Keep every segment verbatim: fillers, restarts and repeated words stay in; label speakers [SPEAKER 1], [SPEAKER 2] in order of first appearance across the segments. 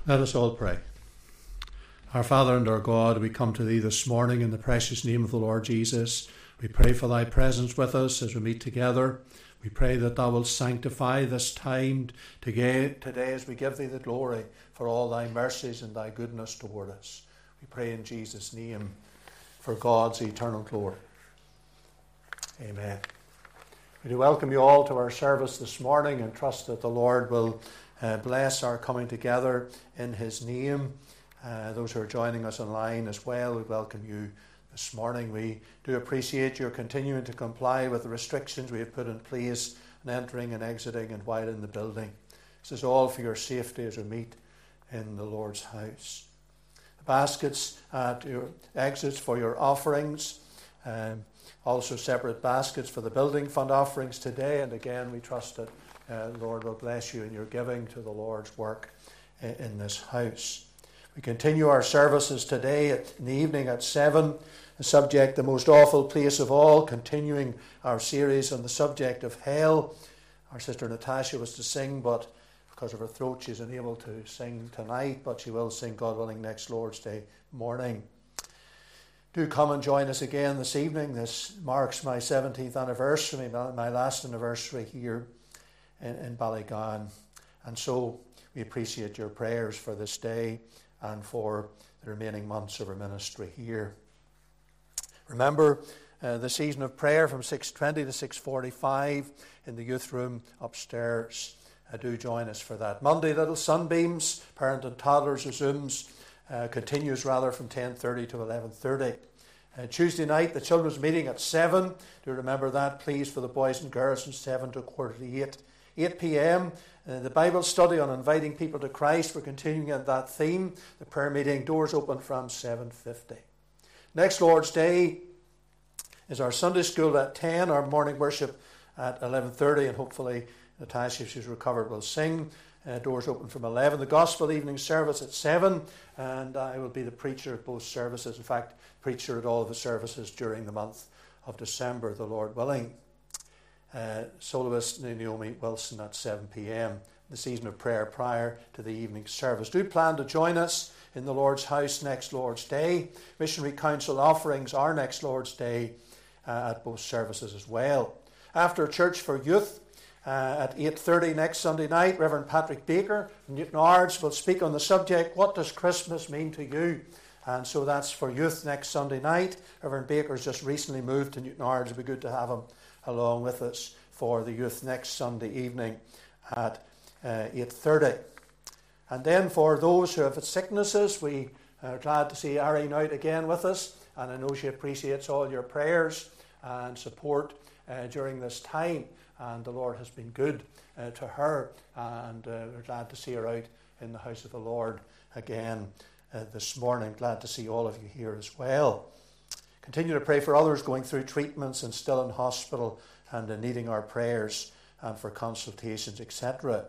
[SPEAKER 1] Let us all pray. Our Father and our God, we come to Thee this morning in the precious name of the Lord Jesus. We pray for Thy presence with us as we meet together. We pray that Thou wilt sanctify this time today as we give Thee the glory for all Thy mercies and Thy goodness toward us. We pray in Jesus' name for God's eternal glory. Amen. We do welcome you all to our service this morning and trust that the Lord will uh, bless our coming together in His name. Uh, those who are joining us online as well, we welcome you this morning. We do appreciate your continuing to comply with the restrictions we have put in place in entering and exiting and while in the building. This is all for your safety as we meet in the Lord's house. The baskets at your exits for your offerings, um, also separate baskets for the building fund offerings today, and again we trust that uh, the Lord will bless you in your giving to the Lord's work in, in this house. We continue our services today at, in the evening at seven. The subject, the most awful place of all, continuing our series on the subject of hell. Our sister Natasha was to sing, but because of her throat she's unable to sing tonight, but she will sing, God willing, next Lord's Day morning. Do come and join us again this evening. This marks my seventeenth anniversary, my last anniversary here in, in Ballygowan. And so we appreciate your prayers for this day and for the remaining months of our ministry here. Remember uh, the season of prayer from six twenty to six forty-five in the youth room upstairs. Uh, do join us for that. Monday, Little Sunbeams, Parent and Toddlers Zooms, uh, continues rather from ten thirty to eleven thirty. Uh, Tuesday night, the children's meeting at seven. Do remember that, please, for the boys and girls from seven to quarter to eight. eight p.m, uh, the Bible study on inviting people to Christ. We're continuing at that theme. The prayer meeting, doors open from seven fifty. Next Lord's Day is our Sunday school at ten, our morning worship at eleven thirty, and hopefully Natasha, if she's recovered, will sing. Uh, doors open from eleven. The Gospel evening service at seven, and I will be the preacher at both services. In fact, preacher at all of the services during the month of December, the Lord willing. Uh, soloist Naomi Wilson at seven p.m. The season of prayer prior to the evening service. Do plan to join us in the Lord's house next Lord's Day. Missionary Council offerings are next Lord's Day uh, at both services as well. After church for youth uh, at eight thirty next Sunday night, Reverend Patrick Baker from Newton Ards will speak on the subject, what does Christmas mean to you? And so that's for youth next Sunday night. Reverend Baker's just recently moved to Newton Ards. It would be good to have him along with us for the youth next Sunday evening at uh, eight thirty. And then for those who have sicknesses, we are glad to see Irene out again with us, and I know she appreciates all your prayers and support uh, during this time, and the Lord has been good uh, to her, and uh, we're glad to see her out in the house of the Lord again uh, this morning. Glad to see all of you here as well. Continue to pray for others going through treatments and still in hospital and uh, needing our prayers and for consultations, et cetera.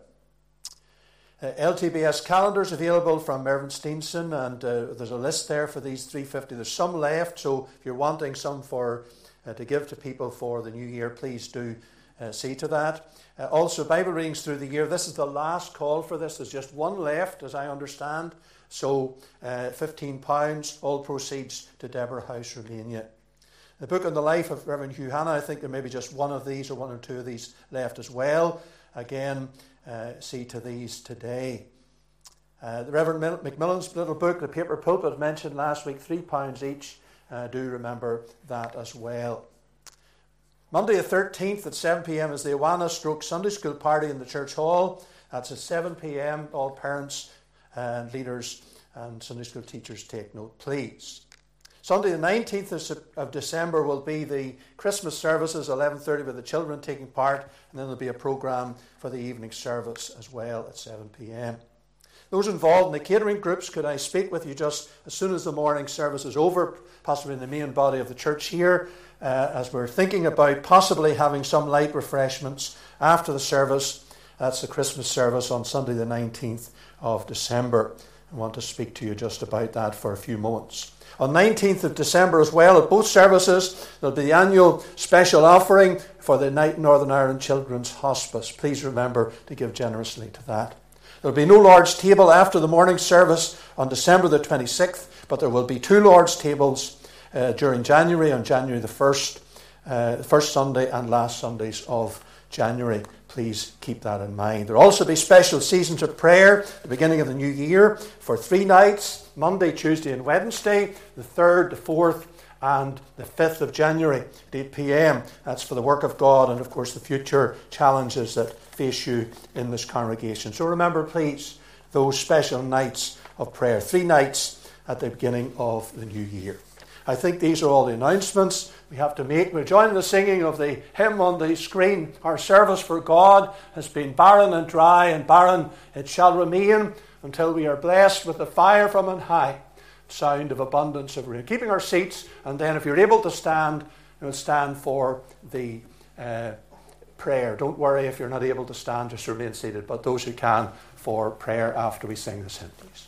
[SPEAKER 1] Uh, L T B S calendars available from Mervyn Steenson, and uh, there's a list there for these three hundred fifty. There's some left, so if you're wanting some for uh, to give to people for the new year, please do uh, see to that. Uh, also, Bible readings through the year. This is the last call for this. There's just one left, as I understand. So, uh, fifteen pounds, all proceeds to Deborah House, Romania. The book on the life of Reverend Hugh Hanna, I think there may be just one of these or one or two of these left as well. Again, Uh, see to these today. Uh, the Reverend Macmillan's little book, The Paper Pulpit, mentioned last week, three pounds each. Uh, do remember that as well. Monday the thirteenth at seven p.m. is the Awana Stroke Sunday School party in the church hall. That's at seven p.m. All parents and leaders and Sunday school teachers take note, please. Sunday the nineteenth of December will be the Christmas services, eleven thirty, with the children taking part, and then there'll be a programme for the evening service as well at seven p.m. Those involved in the catering groups, could I speak with you just as soon as the morning service is over, possibly in the main body of the church here, uh, as we're thinking about possibly having some light refreshments after the service. That's the Christmas service on Sunday the nineteenth of December. I want to speak to you just about that for a few moments. On nineteenth of December as well, at both services, there'll be the annual special offering for the Northern Ireland Children's Hospice. Please remember to give generously to that. There will be no Lord's table after the morning service on December the twenty-sixth, but there will be two Lord's tables uh, during January, on January the first, uh, first Sunday and last Sundays of January. Please keep that in mind. There will also be special seasons of prayer at the beginning of the new year for three nights, Monday, Tuesday and Wednesday, the third, the fourth and the fifth of January at eight p.m. That's for the work of God and, of course, the future challenges that face you in this congregation. So remember, please, those special nights of prayer. Three nights at the beginning of the new year. I think these are all the announcements we have to make. We're joining the singing of the hymn on the screen. Our service for God has been barren and dry, and barren it shall remain until we are blessed with the fire from on high, sound of abundance of rain. Keeping our seats, and then if you're able to stand, you'll stand for the uh, prayer. Don't worry if you're not able to stand, just remain seated. But those who can, for prayer after we sing this hymn, please.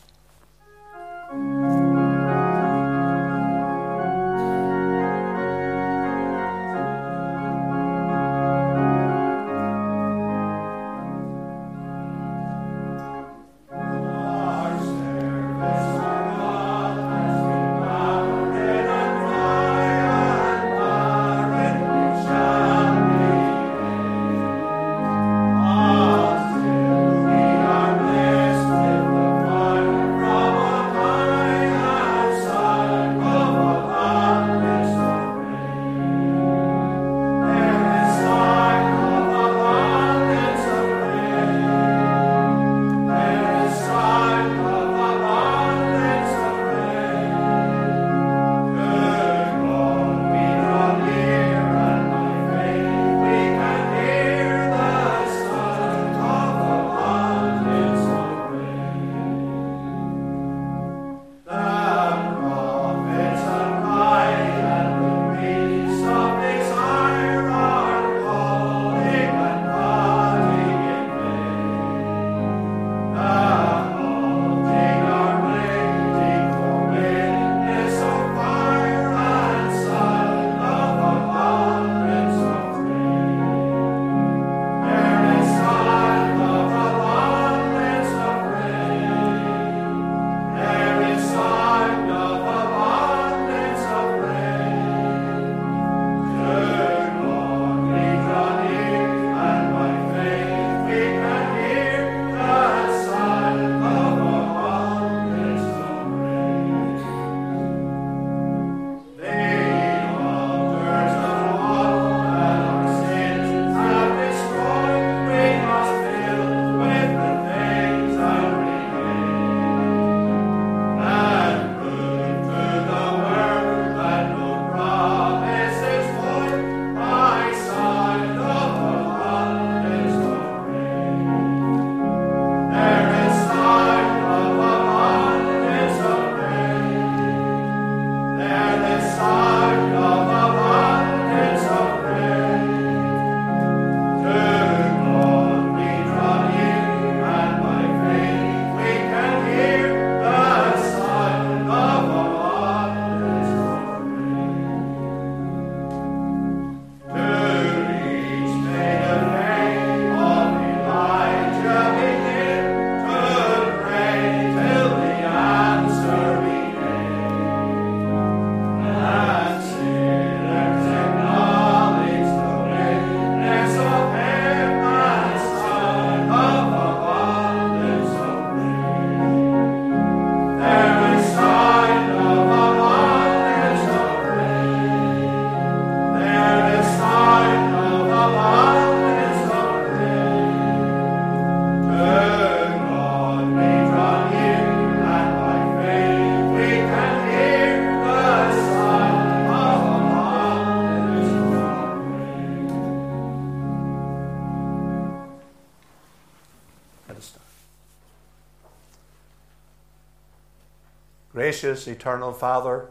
[SPEAKER 1] Gracious, eternal Father,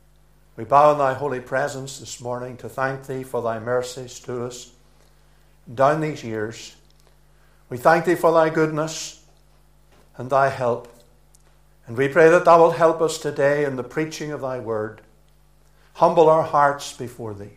[SPEAKER 1] we bow in thy holy presence this morning to thank thee for thy mercies to us down these years. We thank thee for thy goodness and thy help. And we pray that thou wilt help us today in the preaching of thy word. Humble our hearts before thee.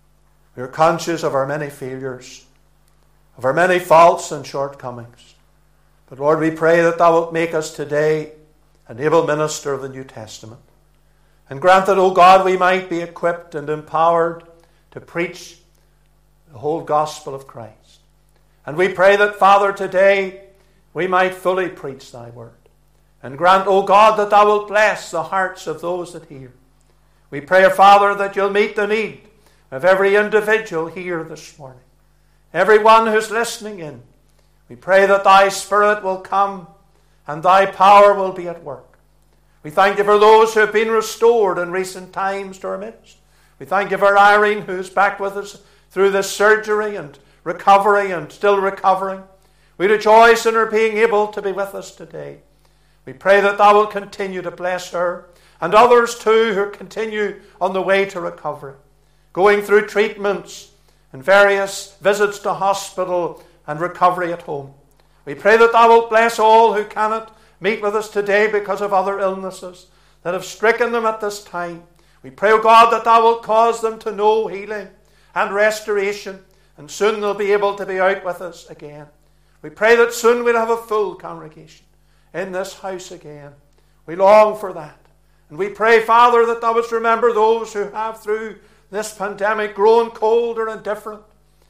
[SPEAKER 1] We are conscious of our many failures, of our many faults and shortcomings. But Lord, we pray that thou wilt make us today an able minister of the New Testament. And grant that, O God, we might be equipped and empowered to preach the whole gospel of Christ. And we pray that, Father, today we might fully preach thy word. And grant, O God, that thou wilt bless the hearts of those that hear. We pray, Father, that you'll meet the need of every individual here this morning. Everyone who's listening in. We pray that thy Spirit will come and thy power will be at work. We thank you for those who have been restored in recent times to our midst. We thank you for Irene, who's back with us through this surgery and recovery and still recovering. We rejoice in her being able to be with us today. We pray that thou will continue to bless her and others too who continue on the way to recovery, going through treatments and various visits to hospital and recovery at home. We pray that thou wilt bless all who cannot meet with us today because of other illnesses that have stricken them at this time. We pray, O God, that thou wilt cause them to know healing and restoration, and soon they'll be able to be out with us again. We pray that soon we'll have a full congregation in this house again. We long for that. And we pray, Father, that thou wouldst remember those who have through this pandemic grown cold or indifferent.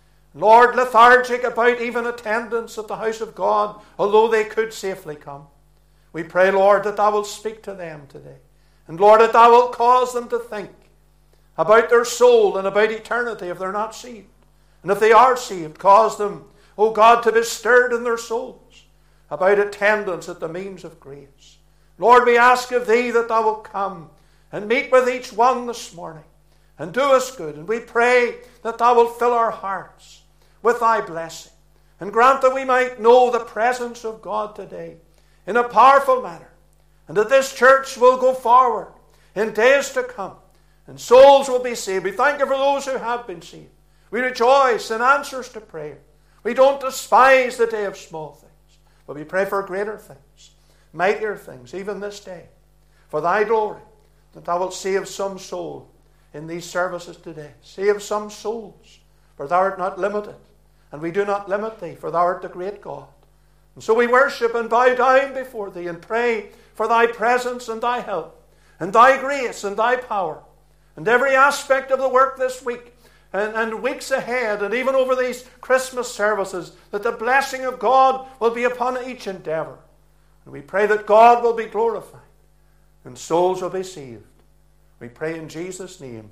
[SPEAKER 1] Lord, lethargic about even attendance at the house of God, although they could safely come. We pray, Lord, that thou wilt speak to them today. And Lord, that thou wilt cause them to think about their soul and about eternity if they're not saved. And if they are saved, cause them, O God, to be stirred in their souls about attendance at the means of grace. Lord, we ask of thee that thou wilt come and meet with each one this morning and do us good. And we pray that thou wilt fill our hearts with thy blessing and grant that we might know the presence of God today in a powerful manner, and that this church will go forward in days to come and souls will be saved. We thank you for those who have been saved. We rejoice in answers to prayer. We don't despise the day of small things, but we pray for greater things, mightier things, even this day, for thy glory, that thou wilt save some soul in these services today. Save some souls, for thou art not limited, and we do not limit thee, for thou art the great God. And so we worship and bow down before thee and pray for thy presence and thy help, and thy grace and thy power, and every aspect of the work this week and, and weeks ahead, and even over these Christmas services, that the blessing of God will be upon each endeavour. And we pray that God will be glorified and souls will be saved. We pray in Jesus' name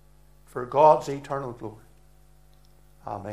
[SPEAKER 1] for God's eternal glory. Amen.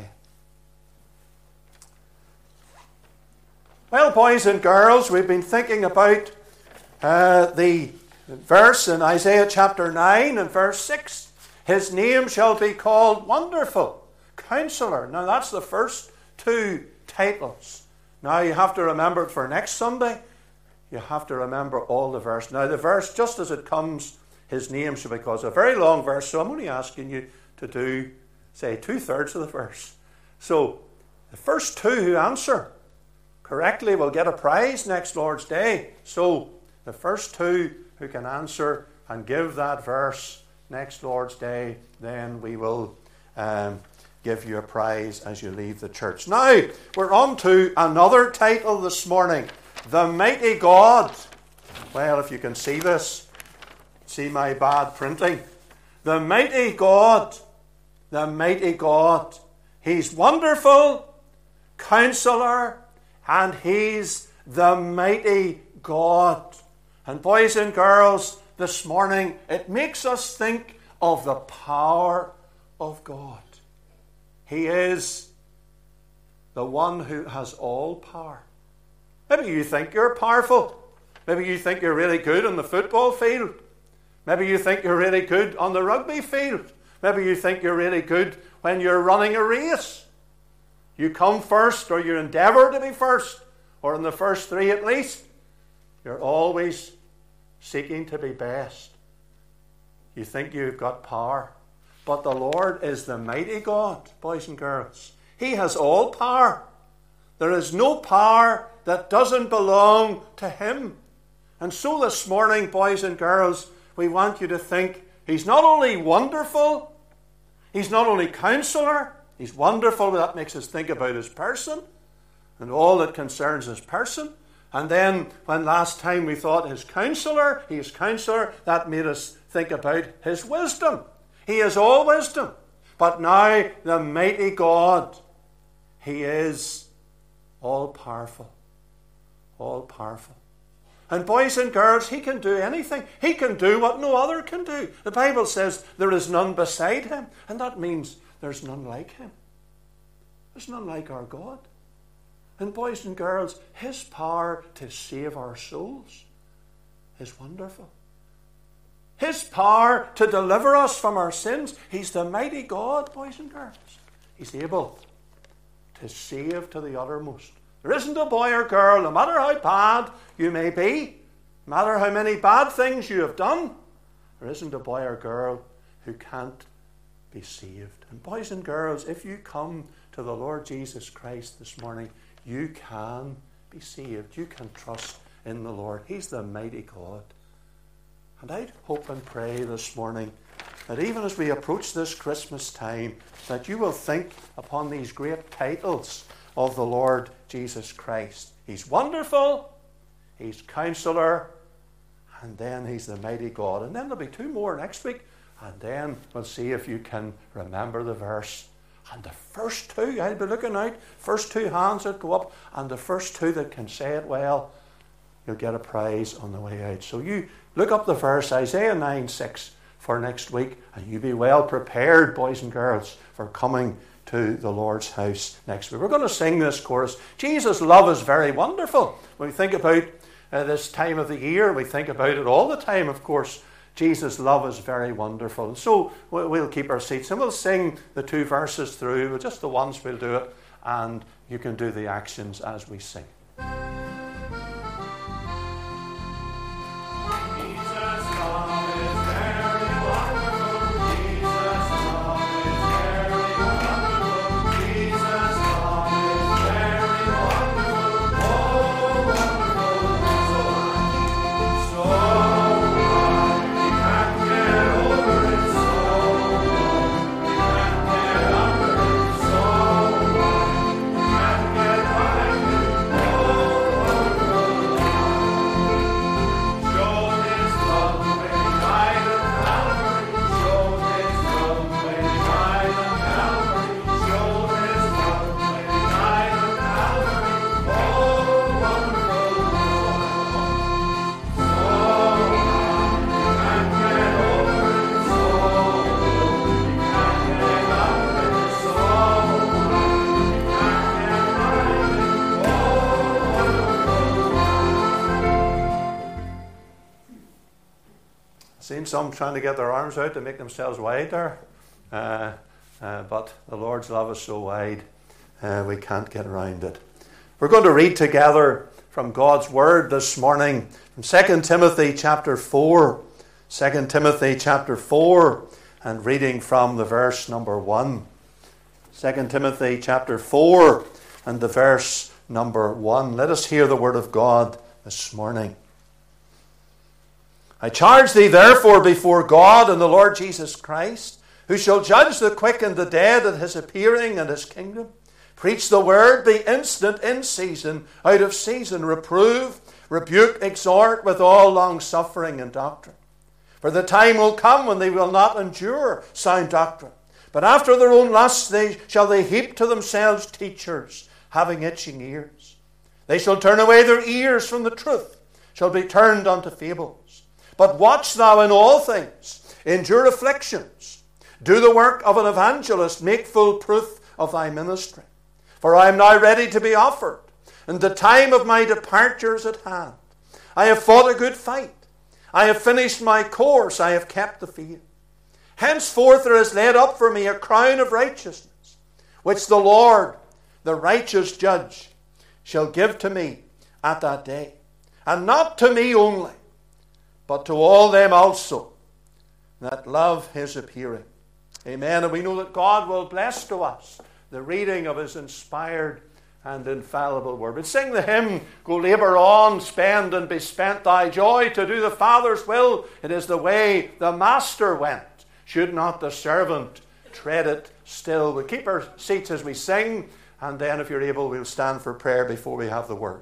[SPEAKER 1] Well, boys and girls, we've been thinking about uh, the verse in Isaiah chapter nine and verse six. His name shall be called Wonderful Counselor. Now, that's the first two titles. Now, you have to remember it for next Sunday. You have to remember all the verse. Now, the verse, just as it comes, his name shall be called. It's a very long verse, so I'm only asking you to do, say, two-thirds of the verse. So, the first two who answer correctly will get a prize next Lord's Day. So, the first two who can answer and give that verse next Lord's Day, then we will um, give you a prize as you leave the church. Now, we're on to another title this morning, The Mighty God. Well, if you can see this, see my bad printing. The Mighty God, the Mighty God. He's wonderful, Counselor, and He's the Mighty God. And boys and girls, this morning, it makes us think of the power of God. He is the one who has all power. Maybe you think you're powerful. Maybe you think you're really good on the football field. Maybe you think you're really good on the rugby field. Maybe you think you're really good when you're running a race. You come first, or you endeavour to be first, or in the first three at least. You're always seeking to be best. You think you've got power. But the Lord is the mighty God, boys and girls. He has all power. There is no power that doesn't belong to Him. And so this morning, boys and girls, we want you to think He's not only wonderful, He's not only Counselor, He's wonderful, that makes us think about His person. and all that concerns his person. And then when last time we thought his counselor, he is counselor, that made us think about his wisdom. He is all wisdom. But now the mighty God, he is all powerful. All powerful. And boys and girls, he can do anything. He can do what no other can do. The Bible says there is none beside him. And that means there's none like him. There's none like our God. And boys and girls, his power to save our souls is wonderful. His power to deliver us from our sins. He's the mighty God, boys and girls. He's able to save to the uttermost. There isn't a boy or girl, no matter how bad you may be, no matter how many bad things you have done, there isn't a boy or girl who can't be saved. And boys and girls, if you come to the Lord Jesus Christ this morning, you can be saved. You can trust in the Lord. He's the mighty God. And I hope and pray this morning that even as we approach this Christmas time, that you will think upon these great titles of the Lord Jesus Christ. He's wonderful, he's counselor, and then he's the mighty God. And then there'll be two more next week, and then we'll see if you can remember the verse. And the first two, I'll be looking out, first two hands that go up, and the first two that can say it well, you'll get a prize on the way out. So you look up the verse, Isaiah nine six, for next week, and you be well prepared, boys and girls, for coming to the Lord's house next week. We're going to sing this chorus. Jesus' love is very wonderful. When we think about uh, this time of the year, we think about it all the time, of course. Jesus' love is very wonderful. And so we'll keep our seats and we'll sing the two verses through. Just the once we'll do it, and you can do the actions as we sing. Seen some trying to get their arms out to make themselves wider, uh, uh, but the Lord's love is so wide, uh, we can't get around it. We're going to read together from God's Word this morning, from Second Timothy chapter four. Second Timothy chapter four, and reading from the verse number one. Second Timothy chapter four, and the verse number one. Let us hear the Word of God this morning. I charge thee therefore before God and the Lord Jesus Christ, who shall judge the quick and the dead at his appearing and his kingdom. Preach the word, be instant in season, out of season, reprove, rebuke, exhort with all long-suffering and doctrine. For the time will come when they will not endure sound doctrine, but after their own lusts they shall they heap to themselves teachers, having itching ears. They shall turn away their ears from the truth, shall be turned unto fables. But watch thou in all things, endure afflictions, do the work of an evangelist, make full proof of thy ministry. For I am now ready to be offered, and the time of my departure is at hand. I have fought a good fight. I have finished my course. I have kept the faith. Henceforth there is laid up for me a crown of righteousness, which the Lord, the righteous judge, shall give to me at that day. And not to me only, but to all them also that love his appearing. Amen. And we know that God will bless to us the reading of his inspired and infallible word. But sing the hymn, go labour on, spend and be spent thy joy to do the Father's will. It is the way the Master went. Should not the servant tread it still? We keep our seats as we sing, and then, if you're able, we'll stand for prayer before we have the word.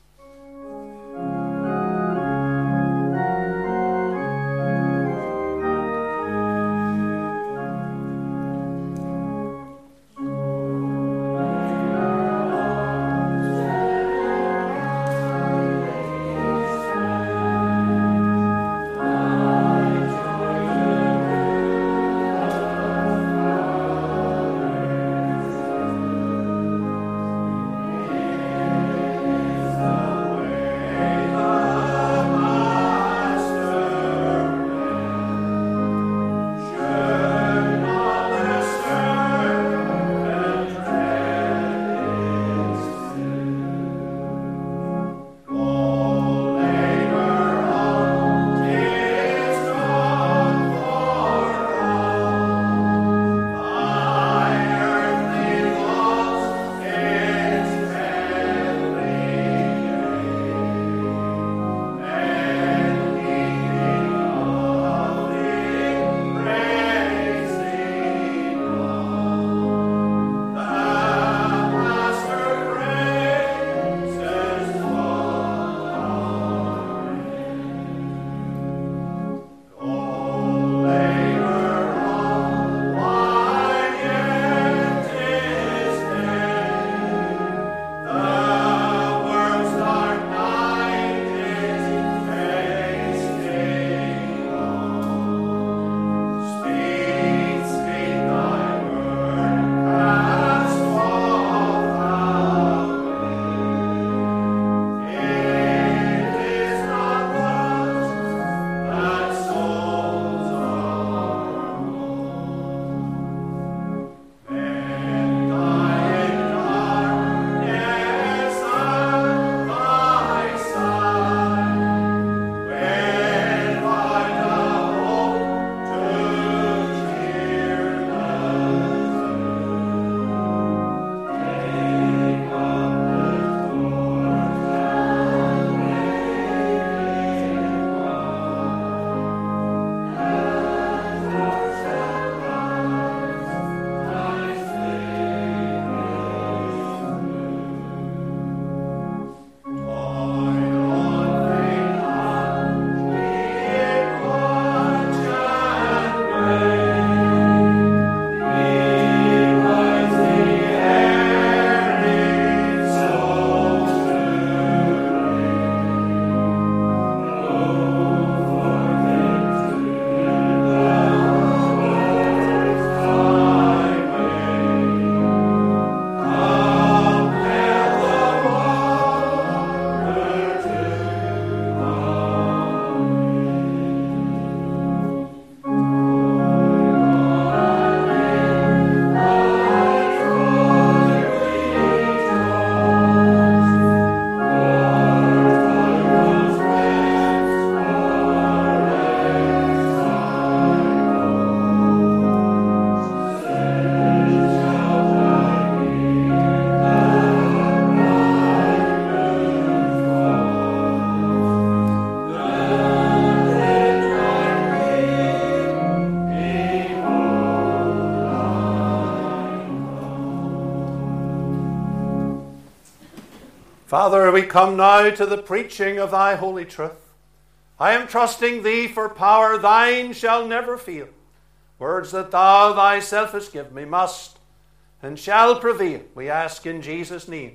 [SPEAKER 1] Father, we come now to the preaching of thy holy truth. I am trusting thee for power, thine shall never fail. Words that thou thyself hast given me must and shall prevail, we ask in Jesus' name,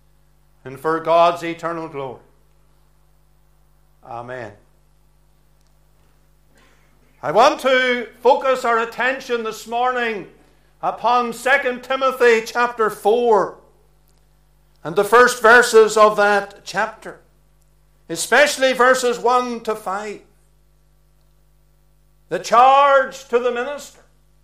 [SPEAKER 1] and for God's eternal glory. Amen. I want to focus our attention this morning upon Second Timothy chapter four and the first verses of that chapter, especially verses one to five. The charge to the minister.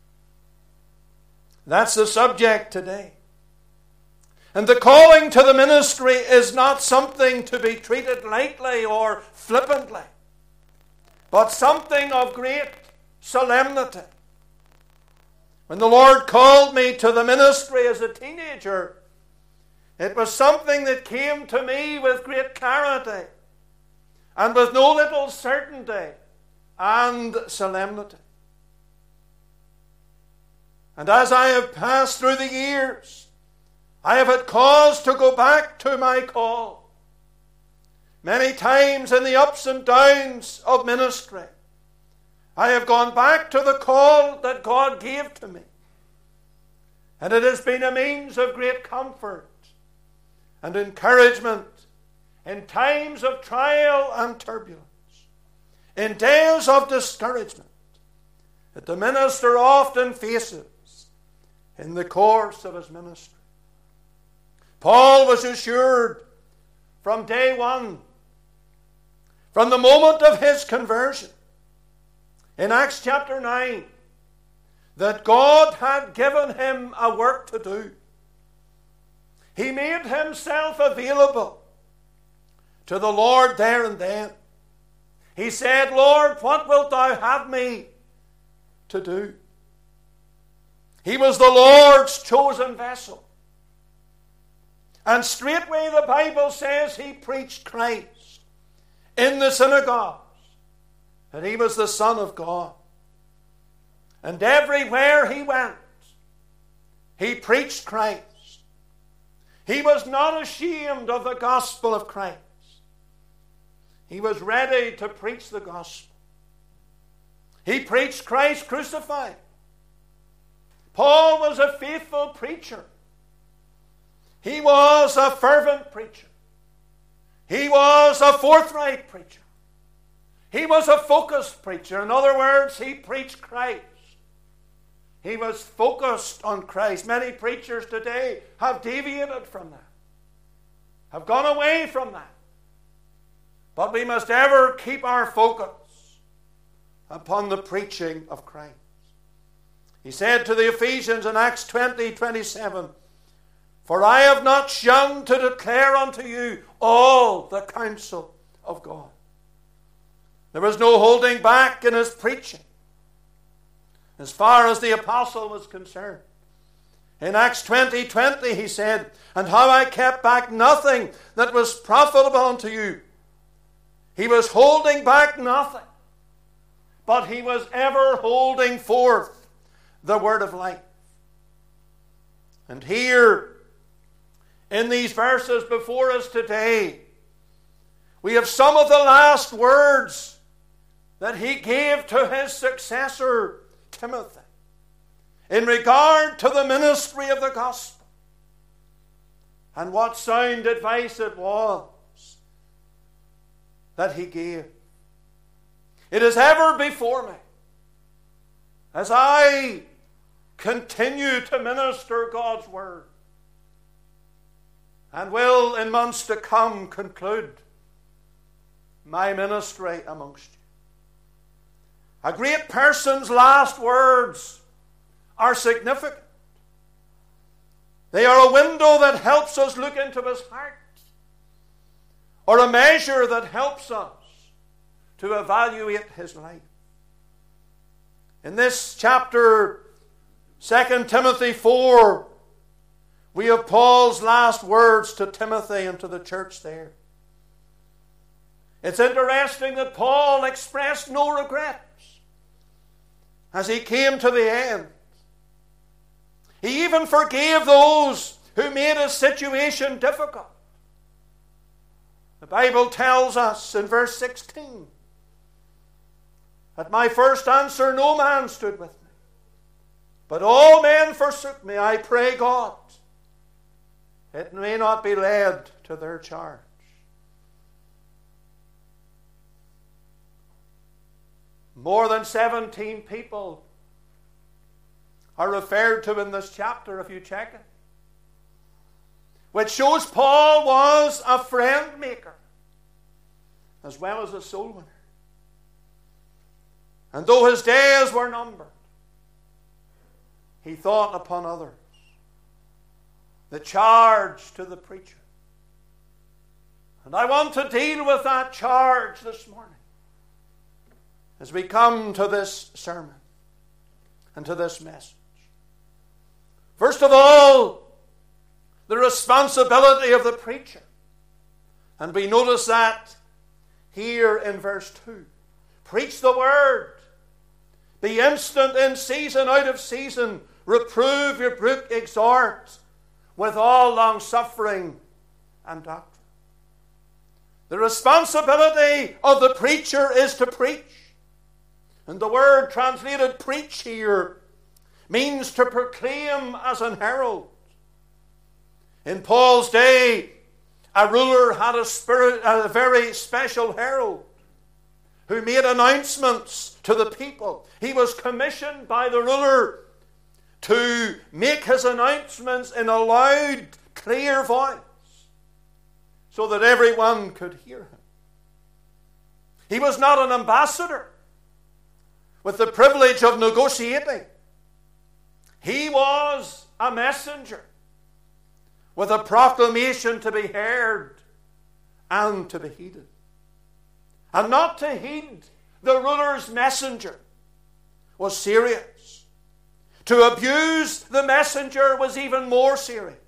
[SPEAKER 1] That's the subject today. And the calling to the ministry is not something to be treated lightly or flippantly, but something of great solemnity. When the Lord called me to the ministry as a teenager, it was something that came to me with great clarity and with no little certainty and solemnity. And as I have passed through the years, I have had cause to go back to my call. Many times in the ups and downs of ministry, I have gone back to the call that God gave to me. And it has been a means of great comfort and encouragement in times of trial and turbulence, in days of discouragement that the minister often faces in the course of his ministry. Paul was assured from day one, from the moment of his conversion, in Acts chapter nine, that God had given him a work to do. He made himself available to the Lord there and then. He said, Lord, what wilt thou have me to do? He was the Lord's chosen vessel. And straightway the Bible says he preached Christ in the synagogues, and he was the Son of God. And everywhere he went, he preached Christ. He was not ashamed of the gospel of Christ. He was ready to preach the gospel. He preached Christ crucified. Paul was a faithful preacher. He was a fervent preacher. He was a forthright preacher. He was a focused preacher. In other words, he preached Christ. He was focused on Christ. Many preachers today have deviated from that, have gone away from that. But we must ever keep our focus upon the preaching of Christ. He said to the Ephesians in Acts twenty twenty-seven, for I have not shunned to declare unto you all the counsel of God. There was no holding back in his preaching as far as the apostle was concerned. In Acts twenty twenty he said, and how I kept back nothing that was profitable unto you. He was holding back nothing, but he was ever holding forth the word of life. And here, in these verses before us today, we have some of the last words that he gave to his successor, Timothy, in regard to the ministry of the gospel. And what sound advice it was that he gave. It is ever before me, as I continue to minister God's word, and will in months to come conclude my ministry amongst you. A great person's last words are significant. They are a window that helps us look into his heart, or a measure that helps us to evaluate his life. In this chapter, Second Timothy four, we have Paul's last words to Timothy and to the church there. It's interesting that Paul expressed no regrets as he came to the end. He even forgave those who made his situation difficult. The Bible tells us in verse sixteen, at my first answer no man stood with me, but all men forsook me. I pray God, it may not be laid to their charge. More than seventeen people are referred to in this chapter, if you check it, which shows Paul was a friend maker as well as a soul winner. And though his days were numbered, he thought upon others. The charge to the preacher. And I want to deal with that charge this morning as we come to this sermon and to this message. First of all, the responsibility of the preacher. And we notice that here in verse two. Preach the word. Be instant in season, out of season. Reprove, rebuke, exhort with all long-suffering and doctrine. The responsibility of the preacher is to preach. And the word translated preach here means to proclaim as an herald. In Paul's day, a ruler had a, spirit, a very special herald who made announcements to the people. He was commissioned by the ruler to make his announcements in a loud, clear voice so that everyone could hear him. He was not an ambassador with the privilege of negotiating. He was a messenger with a proclamation to be heard and to be heeded. And not to heed the ruler's messenger was serious. To abuse the messenger was even more serious.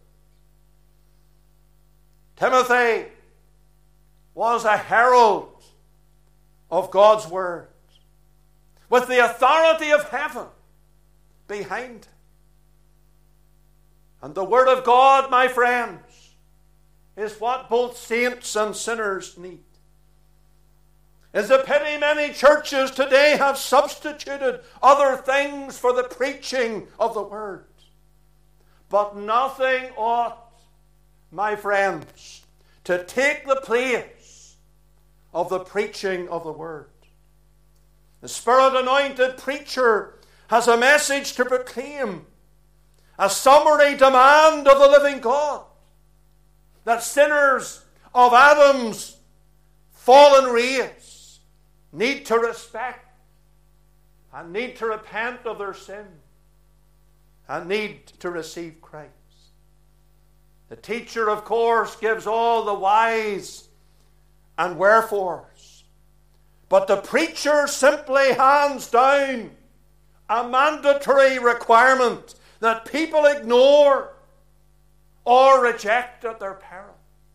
[SPEAKER 1] Timothy was a herald of God's word, with the authority of heaven behind him. And the word of God, my friends, is what both saints and sinners need. It's a pity many churches today have substituted other things for the preaching of the word. But nothing ought, my friends, to take the place of the preaching of the word. The Spirit-anointed preacher has a message to proclaim, a summary demand of the living God, that sinners of Adam's fallen race need to respect and need to repent of their sin and need to receive Christ. The teacher, of course, gives all the whys and wherefores, but the preacher simply hands down a mandatory requirement that people ignore or reject at their peril.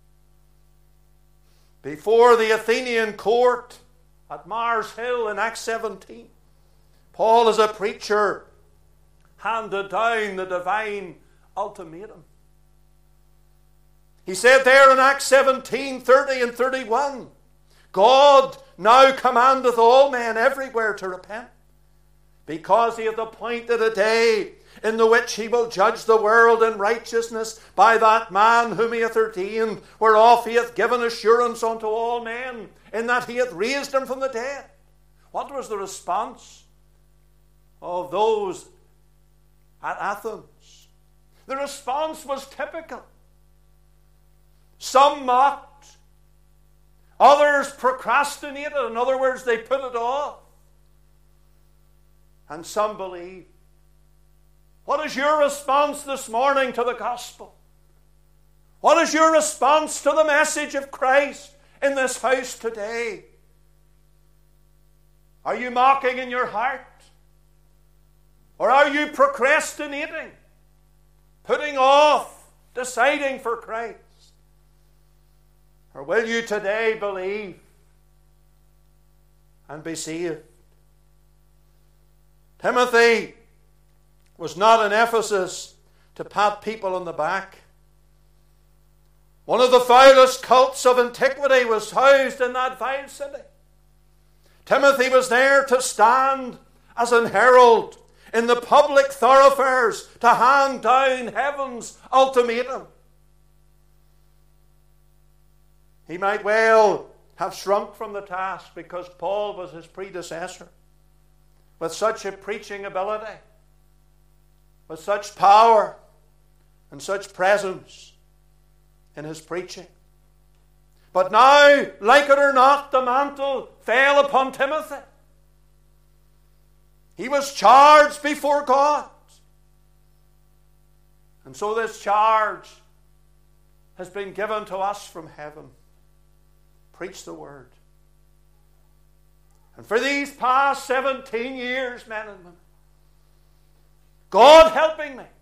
[SPEAKER 1] Before the Athenian court at Mars Hill in Acts seventeen, Paul, as a preacher, handed down the divine ultimatum. He said there in Acts seventeen, thirty and thirty-one, God now commandeth all men everywhere to repent, because he hath appointed a day in the which he will judge the world in righteousness by that man whom he hath ordained, whereof he hath given assurance unto all men, in that he hath raised him from the dead. What was the response of those at Athens? The response was typical. Some mocked, others procrastinated. In other words, they put it off. And some believed. What is your response this morning to the gospel? What is your response to the message of Christ in this house today? Are you mocking in your heart? Or are you procrastinating, putting off, deciding for Christ? Or will you today believe and be saved? Timothy was not in Ephesus to pat people on the back. One of the foulest cults of antiquity was housed in that vile city. Timothy was there to stand as an herald in the public thoroughfares to hand down heaven's ultimatum. He might well have shrunk from the task because Paul was his predecessor, with such a preaching ability, with such power and such presence in his preaching. But now, like it or not, the mantle fell upon Timothy. He was charged before God. And so this charge has been given to us from heaven. Preach the word. And for these past seventeen years, men and women, God helping me,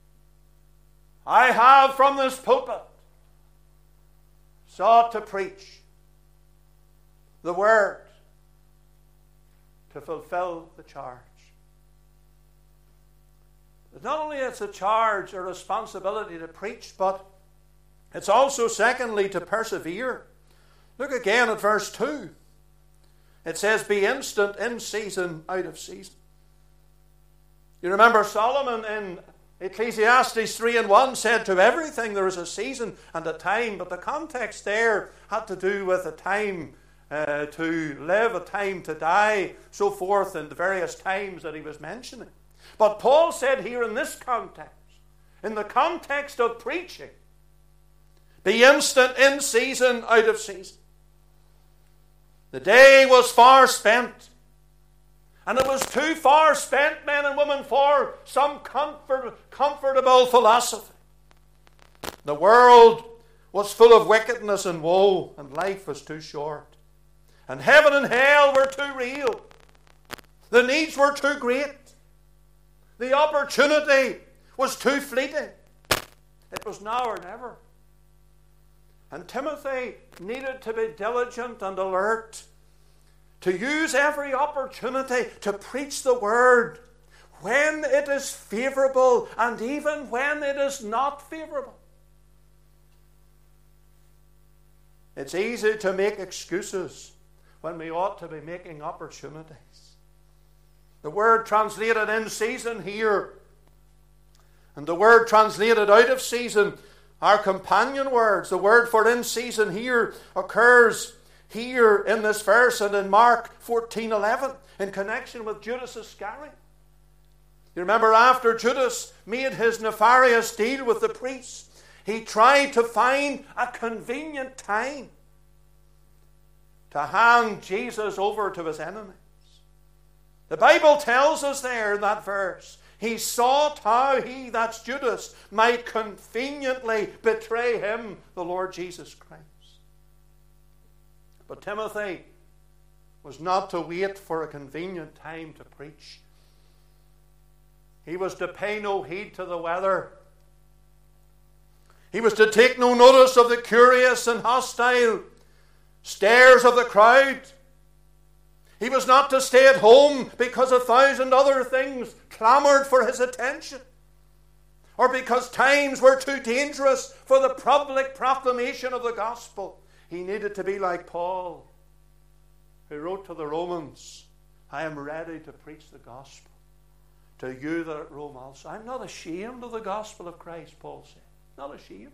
[SPEAKER 1] I have from this pulpit sought to preach the word to fulfill the charge. Not only it's a charge, a responsibility to preach, but it's also, secondly, to persevere. Look again at verse two. It says, be instant in season, out of season. You remember Solomon in Ecclesiastes three and one said, to everything there is a season and a time. But the context there had to do with a time uh, to live, a time to die, so forth, and the various times that he was mentioning. But Paul said here in this context, in the context of preaching, be instant in season, out of season. The day was far spent, and it was too far spent, men and women, for some comfort, comfortable philosophy. The world was full of wickedness and woe, and life was too short. And heaven and hell were too real. The needs were too great. The opportunity was too fleeting. It was now or never. And Timothy needed to be diligent and alert, to use every opportunity to preach the word when it is favorable and even when it is not favorable. It's easy to make excuses when we ought to be making opportunities. The word translated in season here and the word translated out of season are companion words. The word for in season here occurs here in this verse and in Mark fourteen eleven in connection with Judas Iscariot. You remember, after Judas made his nefarious deal with the priests, he tried to find a convenient time to hand Jesus over to his enemies. The Bible tells us there in that verse, he sought how he, that's Judas, might conveniently betray him, the Lord Jesus Christ. But Timothy was not to wait for a convenient time to preach. He was to pay no heed to the weather. He was to take no notice of the curious and hostile stares of the crowd. He was not to stay at home because a thousand other things clamoured for his attention, or because times were too dangerous for the public proclamation of the gospel. He needed to be like Paul, who wrote to the Romans, I am ready to preach the gospel to you that at Rome also. I'm not ashamed of the gospel of Christ, Paul said. Not ashamed.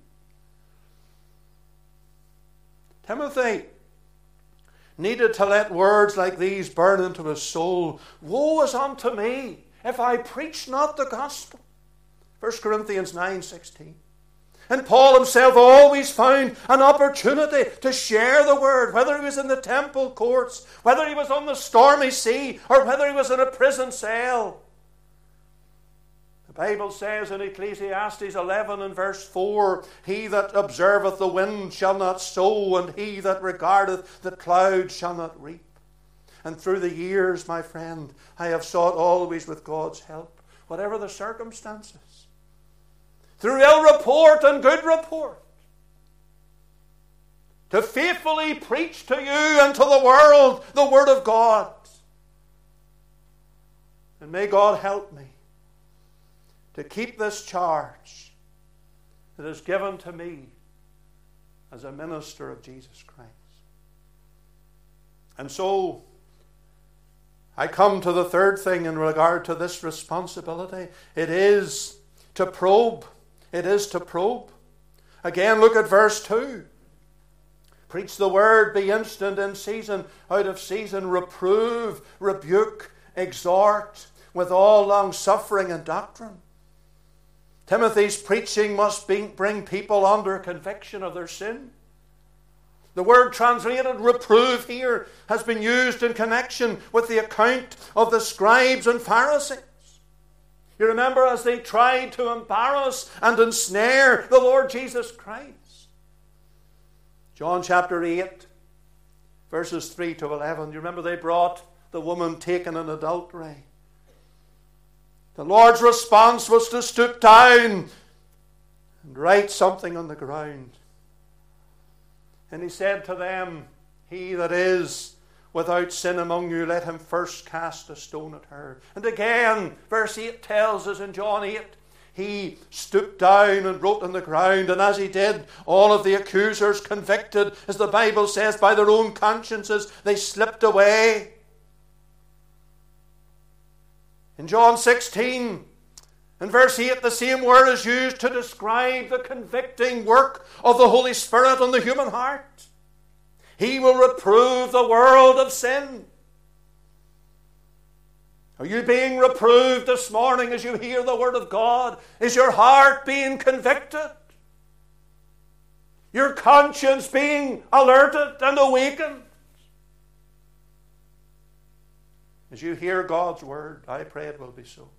[SPEAKER 1] Timothy needed to let words like these burn into his soul. Woe is unto me if I preach not the gospel. First Corinthians nine sixteen. And Paul himself always found an opportunity to share the word, whether he was in the temple courts, whether he was on the stormy sea, or whether he was in a prison cell. The Bible says in Ecclesiastes eleven and verse four, he that observeth the wind shall not sow, and he that regardeth the clouds shall not reap. And through the years, my friend, I have sought always with God's help, whatever the circumstances, through ill report and good report, to faithfully preach to you and to the world the Word of God. And may God help me to keep this charge that is given to me as a minister of Jesus Christ. And so, I come to the third thing in regard to this responsibility. It is to probe. It is to probe. Again, look at verse two. Preach the word, be instant in season, out of season, reprove, rebuke, exhort, with all long suffering and doctrine. Timothy's preaching must be, bring people under conviction of their sin. The word translated reprove here has been used in connection with the account of the scribes and Pharisees. You remember, as they tried to embarrass and ensnare the Lord Jesus Christ. John chapter eight, verses three to eleven. You remember, they brought the woman taken in adultery. The Lord's response was to stoop down and write something on the ground. And he said to them, he that is without sin among you, let him first cast a stone at her. And again, verse eight tells us in John eight, he stooped down and wrote on the ground, and as he did, all of the accusers, convicted, as the Bible says, by their own consciences, they slipped away. In John sixteen, in verse eight, the same word is used to describe the convicting work of the Holy Spirit on the human heart. He will reprove the world of sin. Are you being reproved this morning as you hear the word of God? Is your heart being convicted? Your conscience being alerted and awakened? As you hear God's word, I pray it will be so.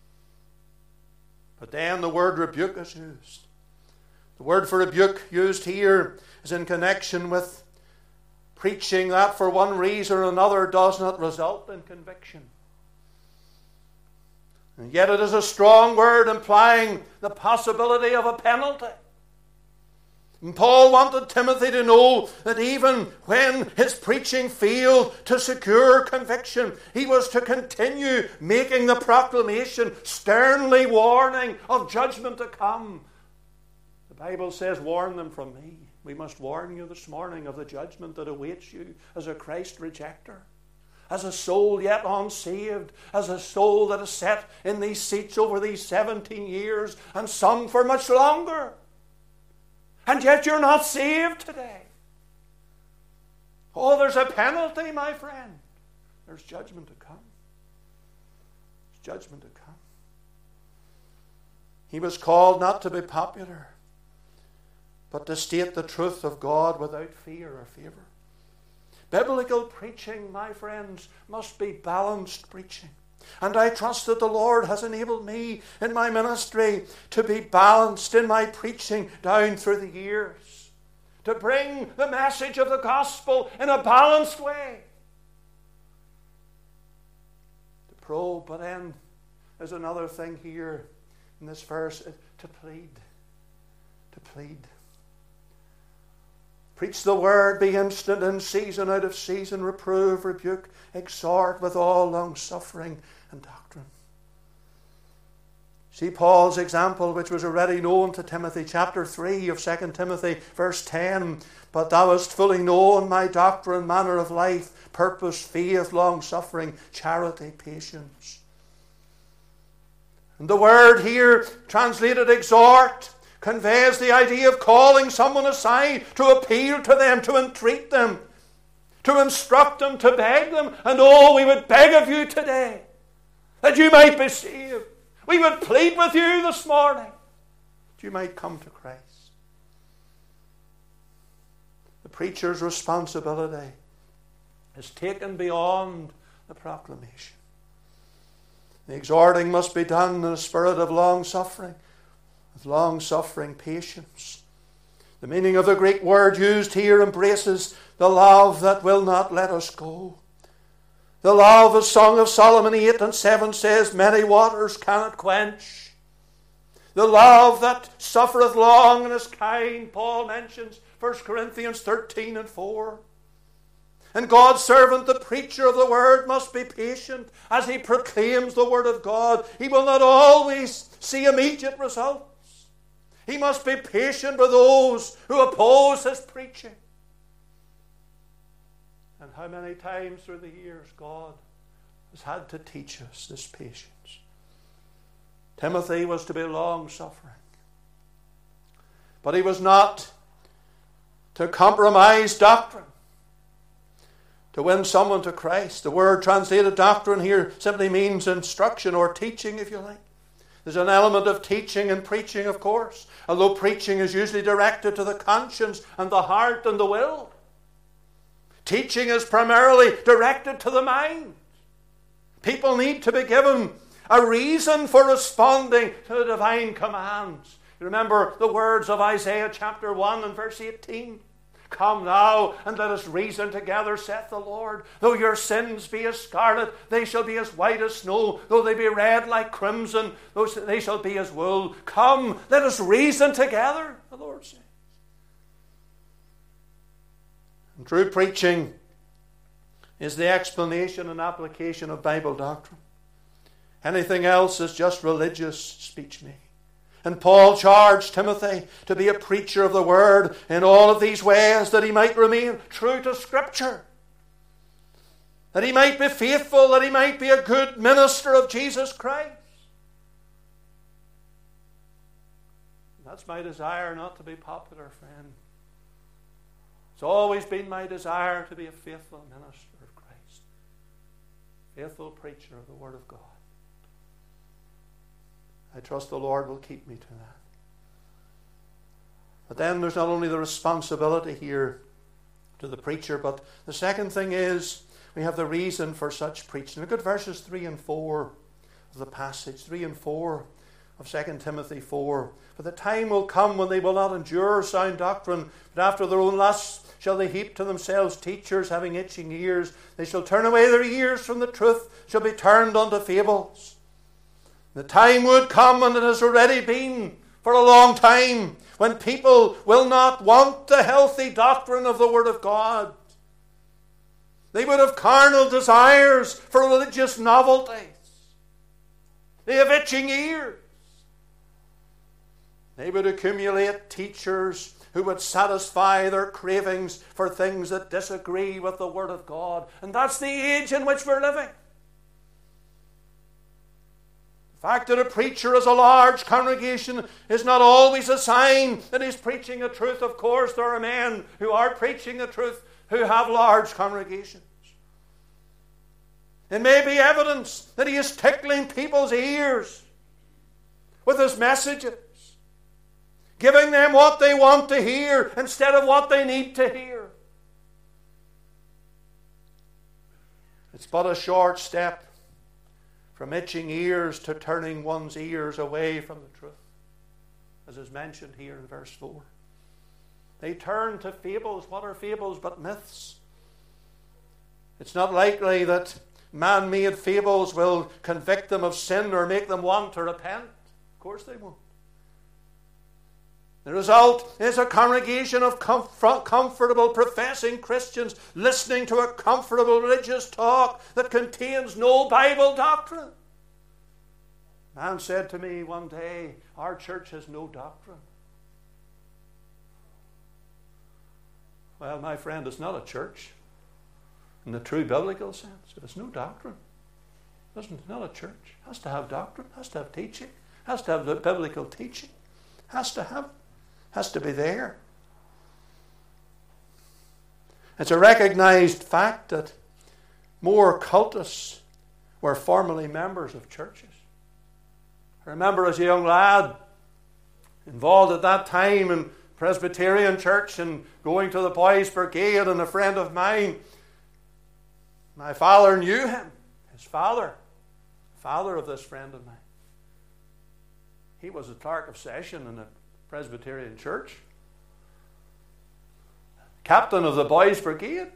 [SPEAKER 1] But then the word rebuke is used. The word for rebuke used here is in connection with preaching that for one reason or another does not result in conviction. And yet it is a strong word implying the possibility of a penalty. And Paul wanted Timothy to know that even when his preaching failed to secure conviction, he was to continue making the proclamation, sternly warning of judgment to come. The Bible says, warn them from me. We must warn you this morning of the judgment that awaits you as a Christ rejecter, as a soul yet unsaved, as a soul that is set in these seats over these seventeen years, and some for much longer. And yet you're not saved today. Oh, there's a penalty, my friend. There's judgment to come. There's judgment to come. He was called not to be popular, but to state the truth of God without fear or favour. Biblical preaching, my friends, must be balanced preaching. And I trust that the Lord has enabled me in my ministry to be balanced in my preaching down through the years, to bring the message of the gospel in a balanced way. To probe, but then there's another thing here in this verse, to plead. To plead. Preach the word, be instant in season, out of season, reprove, rebuke, exhort with all long suffering and doctrine. See Paul's example, which was already known to Timothy, chapter three of Second Timothy, verse ten. But thou hast fully known my doctrine, manner of life, purpose, faith, long suffering, charity, patience. And the word here, translated exhort, conveys the idea of calling someone aside, to appeal to them, to entreat them, to instruct them, to beg them. And oh, we would beg of you today that you might be saved. We would plead with you this morning that you might come to Christ. The preacher's responsibility is taken beyond the proclamation. The exhorting must be done in a spirit of long suffering, with long-suffering patience. The meaning of the Greek word used here embraces the love that will not let us go. The love, as Song of Solomon eight and seven says, many waters cannot quench. The love that suffereth long and is kind, Paul mentions First Corinthians thirteen and four. And God's servant, the preacher of the word, must be patient as he proclaims the word of God. He will not always see immediate results. He must be patient with those who oppose his preaching. And how many times through the years God has had to teach us this patience. Timothy was to be long-suffering. But he was not to compromise doctrine to win someone to Christ. The word translated doctrine here simply means instruction or teaching, if you like. There's an element of teaching and preaching, of course, although preaching is usually directed to the conscience and the heart and the will. Teaching is primarily directed to the mind. People need to be given a reason for responding to the divine commands. You remember the words of Isaiah chapter one and verse eighteen. Come now, and let us reason together, saith the Lord. Though your sins be as scarlet, they shall be as white as snow. Though they be red like crimson, they shall be as wool. Come, let us reason together, the Lord says. And true preaching is the explanation and application of Bible doctrine. Anything else is just religious speech-making. And Paul charged Timothy to be a preacher of the Word in all of these ways, that he might remain true to Scripture, that he might be faithful, that he might be a good minister of Jesus Christ. That's my desire, not to be popular, friend. It's always been my desire to be a faithful minister of Christ, faithful preacher of the Word of God. I trust the Lord will keep me to that. But then there's not only the responsibility here to the preacher, but the second thing is we have the reason for such preaching. Look at verses three and four of the passage, three and four of Second Timothy four. For the time will come when they will not endure sound doctrine, but after their own lusts shall they heap to themselves teachers having itching ears. They shall turn away their ears from the truth, shall be turned unto fables. The time would come, and it has already been for a long time, when people will not want the healthy doctrine of the Word of God. They would have carnal desires for religious novelties. They have itching ears. They would accumulate teachers who would satisfy their cravings for things that disagree with the Word of God. And that's the age in which we're living. The fact that a preacher has a large congregation is not always a sign that he's preaching the truth. Of course, there are men who are preaching the truth who have large congregations. It may be evidence that he is tickling people's ears with his messages, giving them what they want to hear instead of what they need to hear. It's but a short step from itching ears to turning one's ears away from the truth, as is mentioned here in verse four. They turn to fables. What are fables but myths? It's not likely that man-made fables will convict them of sin or make them want to repent. Of course they won't. The result is a congregation of comfort, comfortable professing Christians listening to a comfortable religious talk that contains no Bible doctrine. A man said to me one day, our church has no doctrine. Well, my friend, it's not a church in the true biblical sense. If it's no doctrine, it's not a church. It has to have doctrine, it has to have teaching, it has to have the biblical teaching, it has to have has to be there. It's a recognized fact that more cultists were formerly members of churches. I remember as a young lad, involved at that time in Presbyterian church and going to the Boys Brigade, and a friend of mine, my father knew him, his father, father of this friend of mine. He was a clerk of session in a Presbyterian church, captain of the Boys Brigade.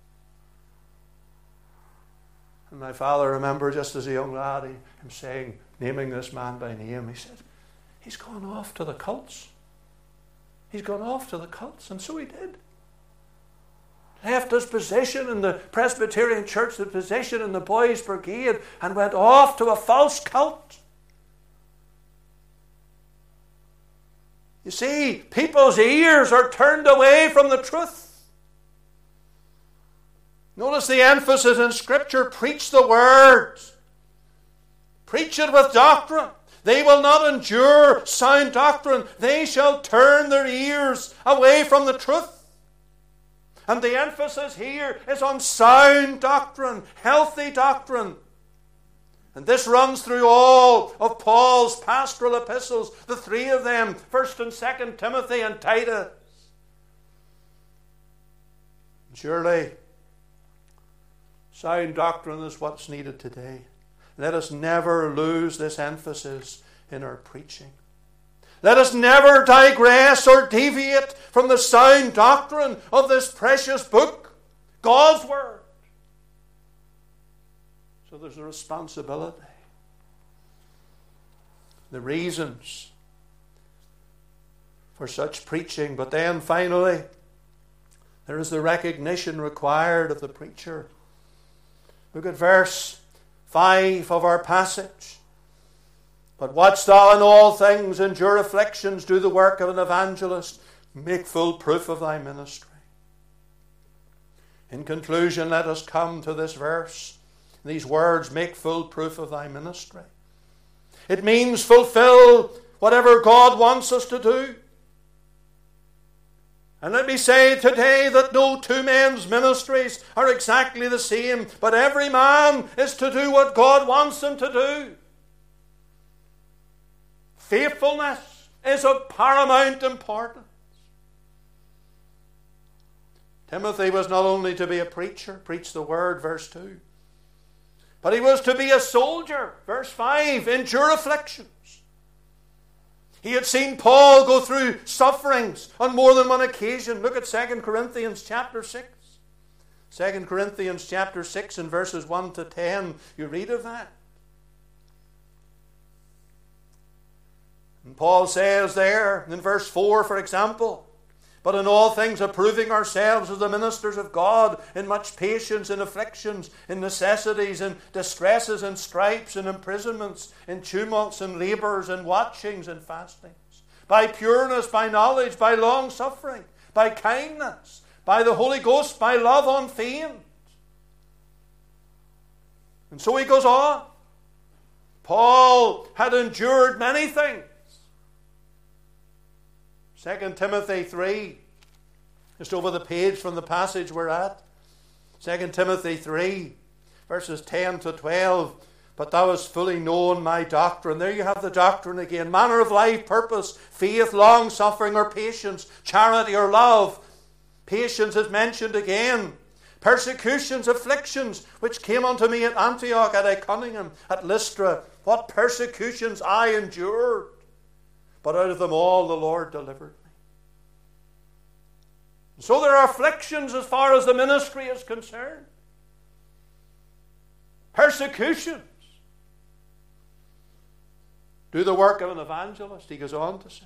[SPEAKER 1] And my father, remember, just as a young lad, him saying, naming this man by name, he said, he's gone off to the cults. He's gone off to the cults. And so he did. Left his position in the Presbyterian church, the position in the Boys Brigade, and went off to a false cult. You see, people's ears are turned away from the truth. Notice the emphasis in Scripture: preach the word. Preach it with doctrine. They will not endure sound doctrine. They shall turn their ears away from the truth. And the emphasis here is on sound doctrine, healthy doctrine. And this runs through all of Paul's pastoral epistles, the three of them, First and Second Timothy and Titus. Surely, sound doctrine is what's needed today. Let us never lose this emphasis in our preaching. Let us never digress or deviate from the sound doctrine of this precious book, God's Word. So there's a responsibility. The reasons for such preaching. But then finally, there is the recognition required of the preacher Look at verse five of our passage. But watch thou in all things, endure afflictions, do the work of an evangelist, make full proof of thy ministry. In conclusion, let us come to this verse. These words, make full proof of thy ministry. It means fulfill whatever God wants us to do. And let me say today that no two men's ministries are exactly the same, but every man is to do what God wants him to do. Faithfulness is of paramount importance. Timothy was not only to be a preacher, preach the word, verse two, but he was to be a soldier, verse five, endure afflictions. He had seen Paul go through sufferings on more than one occasion. Look at Second Corinthians chapter six. Second Corinthians chapter six and verses one to ten. You read of that. And Paul says there in verse four, for example, but in all things approving ourselves as the ministers of God, in much patience, in afflictions, in necessities, in distresses, in stripes, in imprisonments, in tumults, in labours, in watchings, and fastings, by pureness, by knowledge, by long suffering, by kindness, by the Holy Ghost, by love unfeigned. And so he goes on. Paul had endured many things. Second Timothy three, just over the page from the passage we're at. Second Timothy three, verses ten to twelve. But thou hast fully known my doctrine. There you have the doctrine again. Manner of life, purpose, faith, long-suffering or patience, charity or love. Patience is mentioned again. Persecutions, afflictions, which came unto me at Antioch, at Iconium, at Lystra. What persecutions I endured. But out of them all the Lord delivered me. So there are afflictions as far as the ministry is concerned. Persecutions. Do the work of an evangelist, he goes on to say.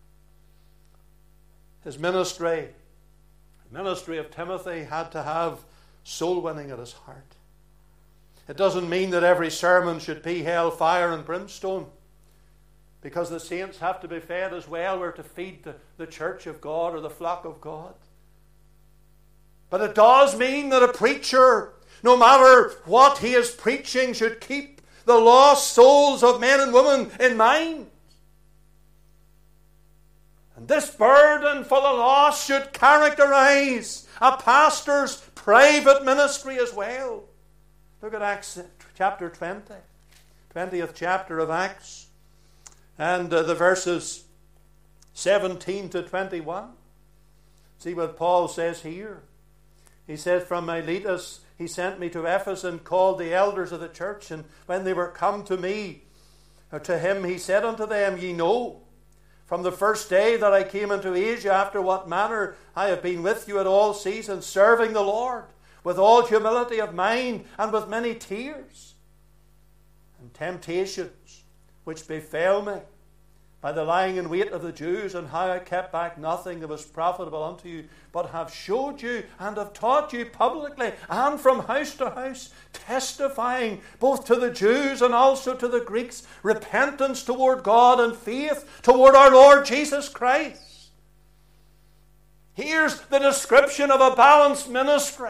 [SPEAKER 1] His ministry, the ministry of Timothy, had to have soul winning at his heart. It doesn't mean that every sermon should be hell, fire and brimstone. Because the saints have to be fed as well. We're to feed the, the church of God or the flock of God. But it does mean that a preacher, no matter what he is preaching, should keep the lost souls of men and women in mind. And this burden for the lost should characterize a pastor's private ministry as well. Look at Acts chapter twenty. twentieth chapter of Acts. And uh, the verses seventeen to twenty-one. See what Paul says here. He says, from Miletus he sent me to Ephesus and called the elders of the church. And when they were come to me, or to him, he said unto them, ye know, from the first day that I came into Asia, after what manner I have been with you at all seasons, serving the Lord, with all humility of mind, and with many tears, and temptations, which befell me by the lying in wait of the Jews, and how I kept back nothing that was profitable unto you, but have showed you and have taught you publicly and from house to house, testifying both to the Jews and also to the Greeks, repentance toward God and faith toward our Lord Jesus Christ. Here's the description of a balanced ministry.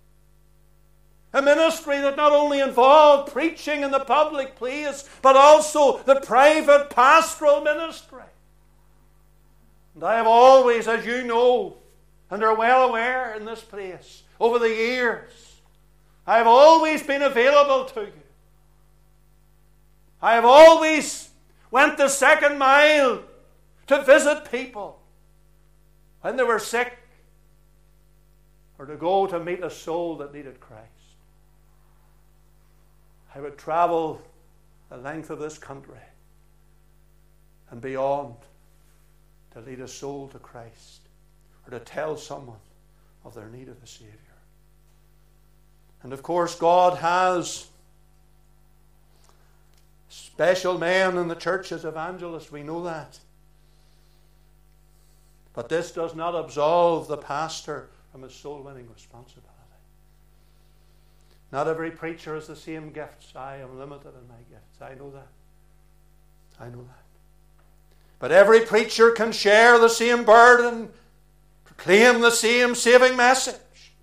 [SPEAKER 1] A ministry that not only involved preaching in the public place, but also the private pastoral ministry. And I have always, as you know, and are well aware in this place, over the years, I have always been available to you. I have always went the second mile to visit people when they were sick, or to go to meet a soul that needed Christ. I would travel the length of this country and beyond to lead a soul to Christ, or to tell someone of their need of a Savior. And of course, God has special men in the church as evangelists. We know that. But this does not absolve the pastor from his soul-winning responsibility. Not every preacher has the same gifts. I am limited in my gifts. I know that. I know that. But every preacher can share the same burden, proclaim the same saving message.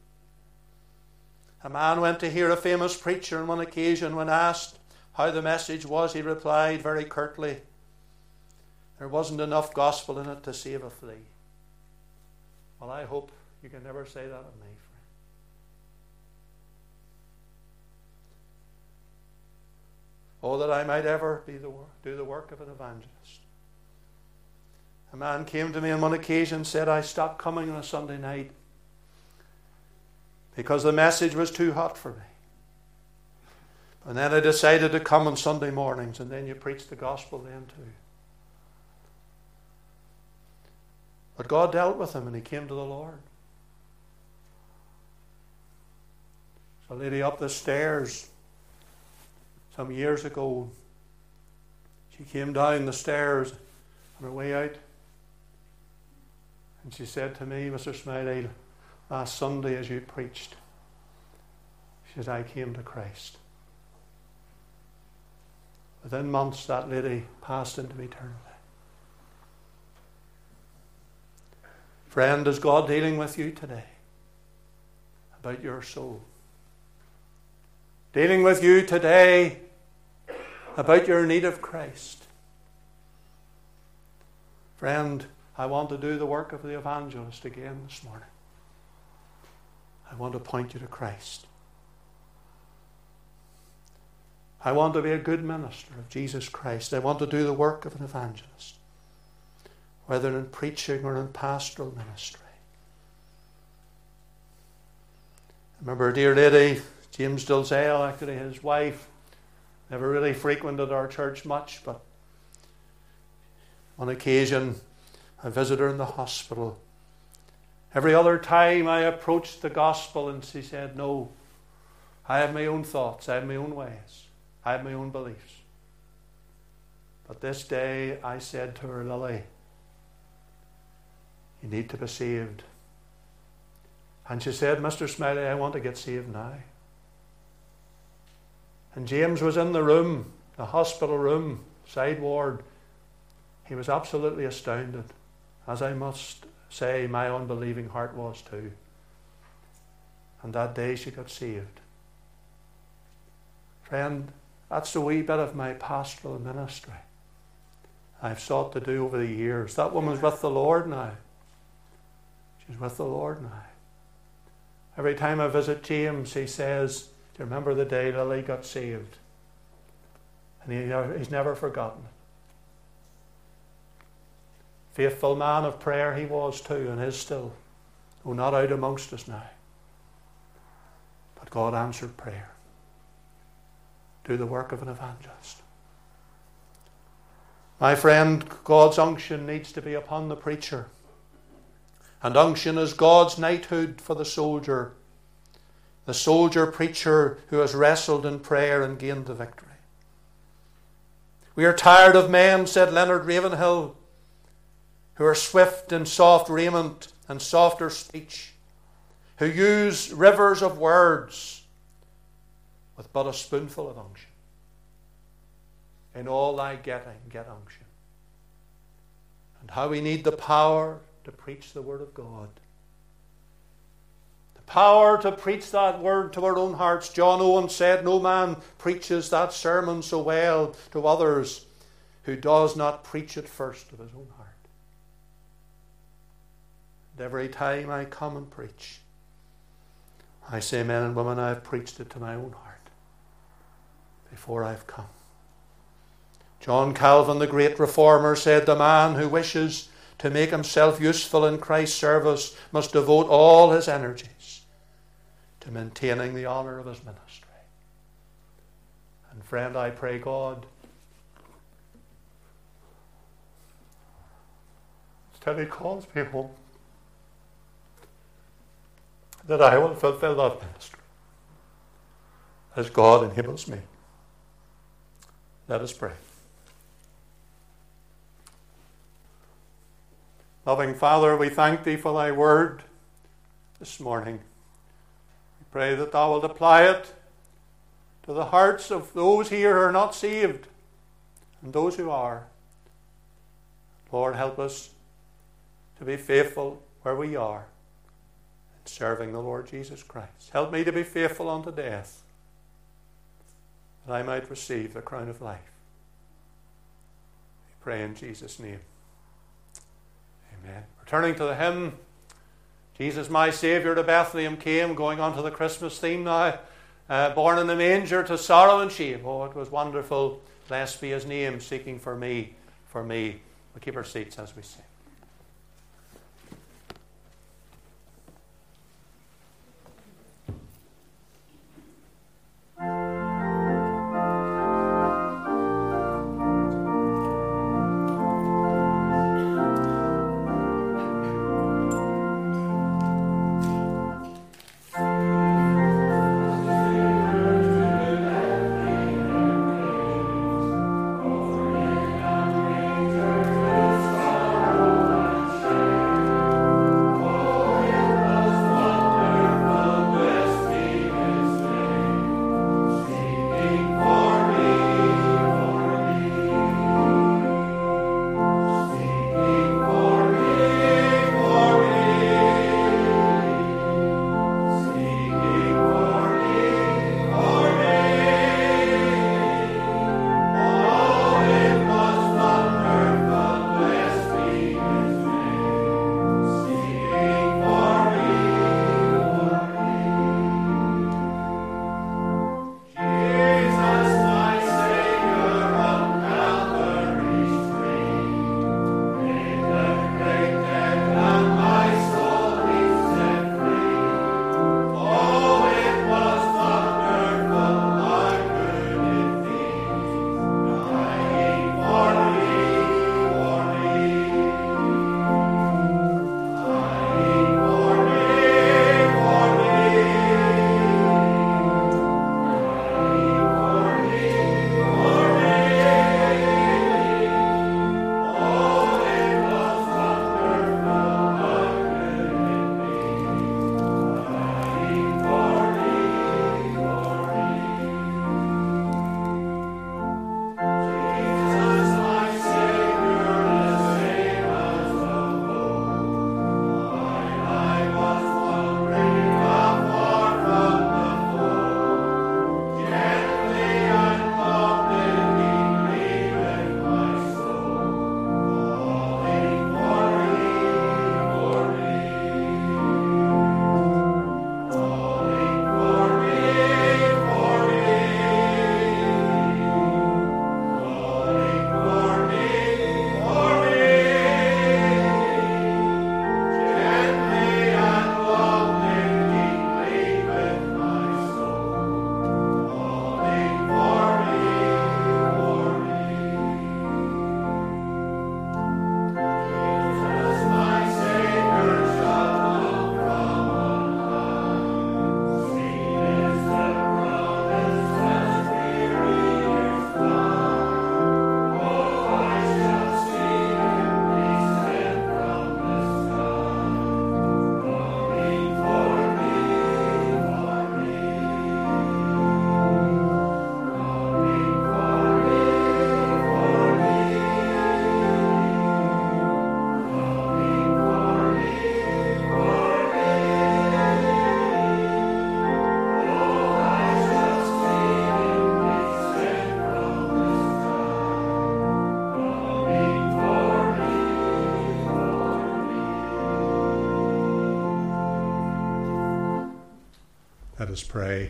[SPEAKER 1] A man went to hear a famous preacher on one occasion. When asked how the message was, he replied very curtly, there wasn't enough gospel in it to save a flea. Well, I hope you can never say that of me, friend. Oh, that I might ever be the, do the work of an evangelist. A man came to me on one occasion and said, I stopped coming on a Sunday night because the message was too hot for me. And then I decided to come on Sunday mornings, and then you preach the gospel then too. But God dealt with him and he came to the Lord. A lady up the stairs some years ago, she came down the stairs on her way out, and she said to me, Mister Smiley, last Sunday as you preached, she said, I came to Christ. Within months that lady passed into eternity. Friend, is God dealing with you today about your soul? Dealing with you today about your need of Christ? Friend, I want to do the work of the evangelist again this morning. I want to point you to Christ. I want to be a good minister of Jesus Christ. I want to do the work of an evangelist, whether in preaching or in pastoral ministry. I remember a dear lady, James Dilzale, actually his wife, never really frequented our church much, but on occasion I visited her in the hospital. Every other time I approached the gospel and she said, no, I have my own thoughts, I have my own ways, I have my own beliefs. But this day I said to her, Lily, you need to be saved. And she said, Mister Smiley, I want to get saved now. And James was in the room, the hospital room, side ward. He was absolutely astounded, as I must say my unbelieving heart was too. And that day she got saved. Friend, that's a wee bit of my pastoral ministry I've sought to do over the years. That woman's with the Lord now. She's with the Lord now. Every time I visit James, he says, do you remember the day Lily got saved? And he, he's never forgotten it. Faithful man of prayer he was too, and is still. Oh, not out amongst us now. But God answered prayer. Do the work of an evangelist. My friend, God's unction needs to be upon the preacher. And unction is God's knighthood for the soldier. The soldier preacher who has wrestled in prayer and gained the victory. We are tired of men, said Leonard Ravenhill, who are swift in soft raiment and softer speech, who use rivers of words with but a spoonful of unction. In all thy getting, get unction. And how we need the power to preach the word of God. The power to preach that word to our own hearts. John Owen said, no man preaches that sermon so well to others who does not preach it first to his own heart. And every time I come and preach, I say, men and women, I've preached it to my own heart before I've come. John Calvin, the great reformer, said, the man who wishes to make himself useful in Christ's service must devote all his energies to maintaining the honour of his ministry. And friend, I pray God, till he calls me home, that I will fulfill that ministry as God enables me. Let us pray. Loving Father, we thank thee for thy word this morning. We pray that thou wilt apply it to the hearts of those here who are not saved and those who are. Lord, help us to be faithful where we are in serving the Lord Jesus Christ. Help me to be faithful unto death, that I might receive the crown of life. We pray in Jesus' name. Amen. Returning to the hymn, Jesus my Saviour to Bethlehem came, going on to the Christmas theme now. Uh, born in the manger to sorrow and shame. Oh, it was wonderful. Blessed be his name, seeking for me, for me. We'll keep our seats as we sing.
[SPEAKER 2] Let us pray.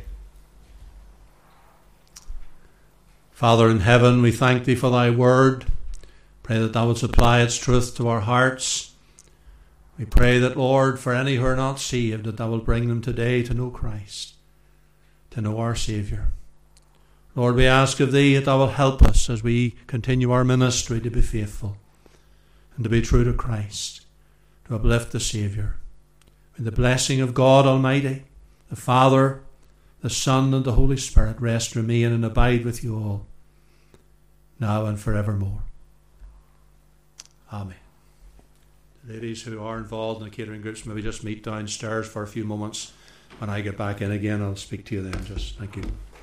[SPEAKER 2] Father in heaven, we thank thee for thy word. Pray that thou wouldst apply its truth to our hearts. We pray that, Lord, for any who are not saved, that thou wilt bring them today to know Christ, to know our Saviour. Lord, we ask of thee that thou wilt help us as we continue our ministry to be faithful and to be true to Christ, to uplift the Saviour. May the blessing of God Almighty, the Father, the Son, and the Holy Spirit rest, remain, and abide with you all, now and forevermore. Amen. The ladies who are involved in the catering groups, maybe just meet downstairs for a few moments. When I get back in again, I'll speak to you then. Just thank you.